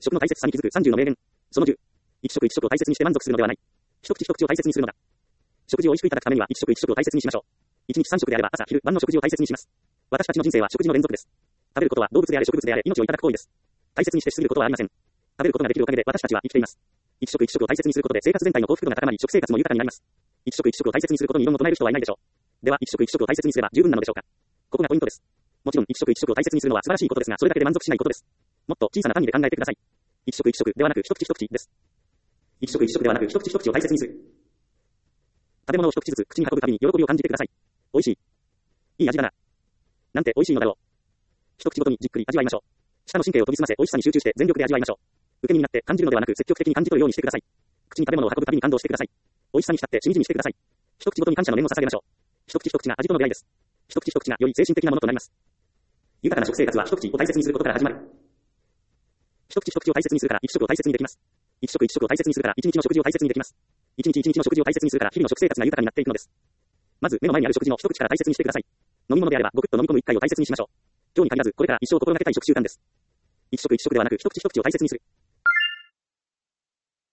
食の大切さに気づく30の名言。その10。一食一食を大切にして満足するのではない。一口一口を大切にするのだ。食事を美味しくいただくためには一食一食を大切にしましょう。一日3食であれば朝、昼、晩の食事を大切にします。私たちの人生は食事の連続です。食べることは動物であれ植物であれ命をいただく行為です。大切にしてしすぎることはありません。食べることができるおかげで私たちは生きています。一食一食を大切にすることで生活全体の幸福度が高まり、食生活も豊かになります。一食一食を大切にすることに異論を唱える人はいないでしょう。では、一食一食を大切にすれば十分なのでしょうか。ここがポイントです。もちろん、一食一食を大切にするのは素晴らしいことですが、それだけで満足しないことです。もっと小さな単位で考えてください。一食一食ではなく一口一口です。一食一食ではなく一口一口を大切にする。食べ物を一口ずつ口に運ぶたびに喜びを感じてください。美味しい。いい味だな。なんて美味しいのだろう。一口ごとにじっくり味わいましょう。舌の神経を研ぎ澄ませ、美味しさに集中して全力で味わいましょう。受け身になって感じるのではなく積極的に感じ取るようにしてください。口に食べ物を運ぶたびに感動してください。美味しさに浸ってしみじみしてください。一口ごとに感謝の念を捧げましょう。一口一口が味との出会いです。一口一口がより精神的なものとなります。豊かな食生活は一口を大切にすることから始まる。一口一口を大切にするから一食を大切にできます。一食一食を大切にするから一日の食事を大切にできます。一日一日の食事を大切にするから日々の食生活が豊かになっていくのです。まず目の前にある食事の一口から大切にしてください。飲み物であればごくっと飲み込む一回を大切にしましょう。今日に限らずこれから一生心がけたい食習慣です。一食一食ではなく一口一口を大切にする。